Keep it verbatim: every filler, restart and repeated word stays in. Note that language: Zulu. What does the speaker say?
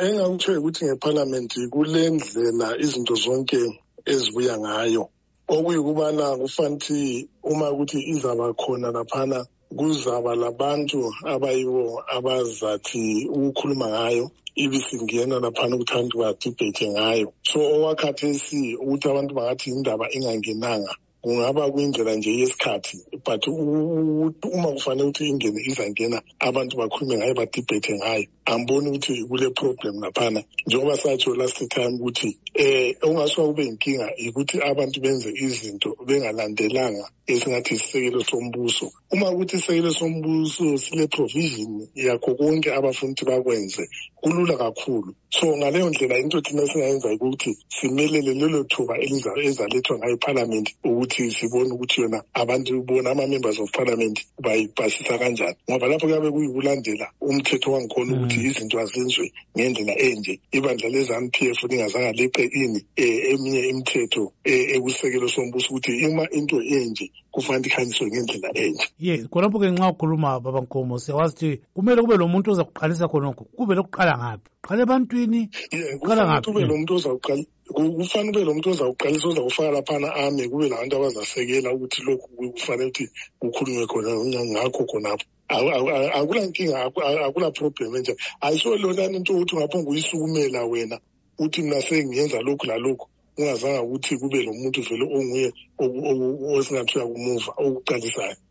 Engangithe ukuthi ngeParliament kule ndlela izinto zonke ezibuya ngayo. Okuyikubana kufanele uma ukuthi izaba khona laphana kuzaba labantu abayibo abazathi ukukhuluma ngayo ibisingena laphana ukuthi abantu badebate ngayo. So owakhathesi ukuthi abantu bangathi indaba ingangenanga kungaba kuyindlela nje yesikhathi, but uma kufanele ukuthi ingene izangena abantu bakhulume ngayo badebate ngayo, angiboni ukuthi kule problem laphana. Njengoba satsho last time ukuthi eh ongasuka kube inkinga ukuthi abantu benze izinto bengalandelanga esingathi isisekelo sombuso. Uma ukuthi isisekelo sombuso sile provision yakho konke abafuna ukuthi bakwenze kulula kakhulu. So ngaleyo ndlela into thina singayenza ukuthi simelele lelo thuba elizalethwa ngayo iParliament ukuthi sibone ukuthi yona abantu bona ama-members of Parliament bayipasisa kanjani, ngoba lapho kuyabe kuyikulandela umthetho wangikhona ukuthi izinto azenziwe ngendlela enje. Ibandla lezanu P F lingazange leqe ini eminye imithetho ekusekelo sombuso ukuthi uma into enje kufanele ikhanyiswe ngendlela enje. Yes, khonapho ke nxa ukhuluma baba Nkomo siyawazi ukuthi kumele kube lo muntu ozakuqalisa khonokho. Kube lokuqala ngaphi? Qala ebantwini, qala ngaphi? Kube lo muntu ozawuqala kufanele kube lo muntu ozawuqalisa ozawufaka laphana ame kube labantu abazasekela ukuthi lokhu kufanele ukuthi kukhulunywe khona ngakho khonapho. Akula nkinga, akula problem enje. Ayisho lona into ukuthi ungaphonga uyisukumela wena uthi mina sengiyenza lokhu lalokhu ungazange ukuthi kube lo muntu vele onguye osingathiwa kumuva okuqalisayo.